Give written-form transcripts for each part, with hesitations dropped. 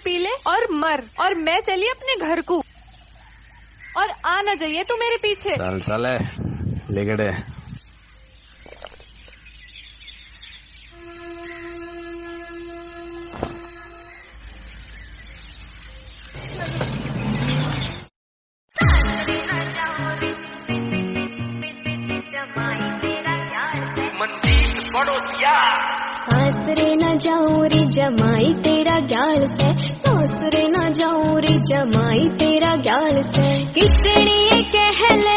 P ले और मर, और मैं चली अपने घर को, और आ न जाइए तू मेरे पीछे। चल चल लेगड़े। सासरे न जाऊं रे जमाई तेरा ग्याल से, सासरे न जाऊं रे जमाई तेरा ग्याल से। कितनी ये कह ले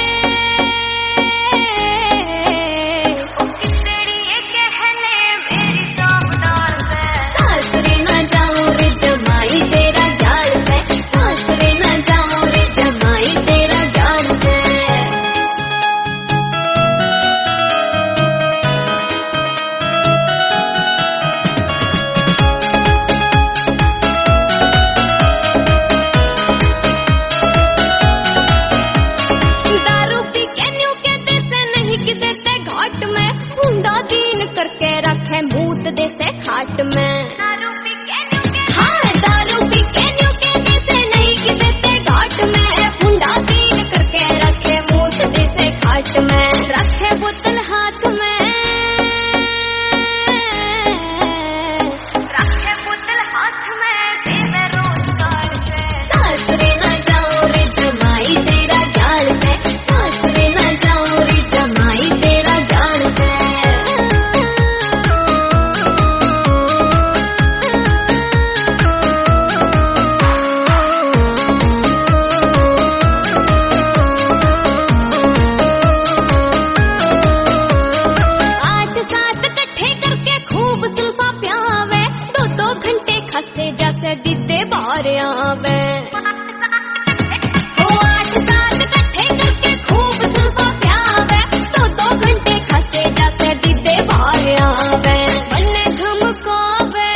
मेरी सावधान से। सासरे न जाऊं रे जमाई तेरा ग्याल से, सासरे न जाऊं रे जमाई तेरा ग्याल से। करके रखे भूत देसे खाट में, हाँ दारू पी के न्यू के देसे नहीं किसे ते घाट में। मुंडा दीन करके रखे भूत देसे खाट में, रखे बोतल हाथ में, रखे बोतल हाथ में देवे रोजगार से। सासरे न जाऊं रे जमाई तेरा ग्याल से, सासरे न जाऊं रे जमाई तेरा ग्याल से। खसे जैसे दीदे बाहर आवे हो, 8-7 इकट्ठे करके खूब सुल्फा प्यावे। 2-2 घंटे खसे जैसे दीदे बाहर आवे, बन्ने धमकावे,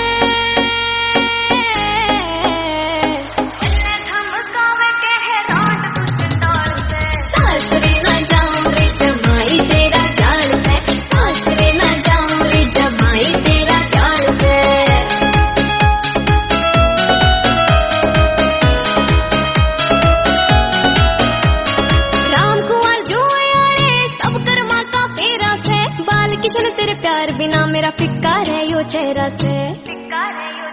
बन्ने धमकावे कहे रात कुछ डाल से। सासरे न जाऊं रे जमाई तेरा ग्याल से, सासरे न जाऊं रे जमाई तेरा ग्याल से। किशन तेरे प्यार बिना मेरा फिक्का है यो चेहरा से, फिक्का है यो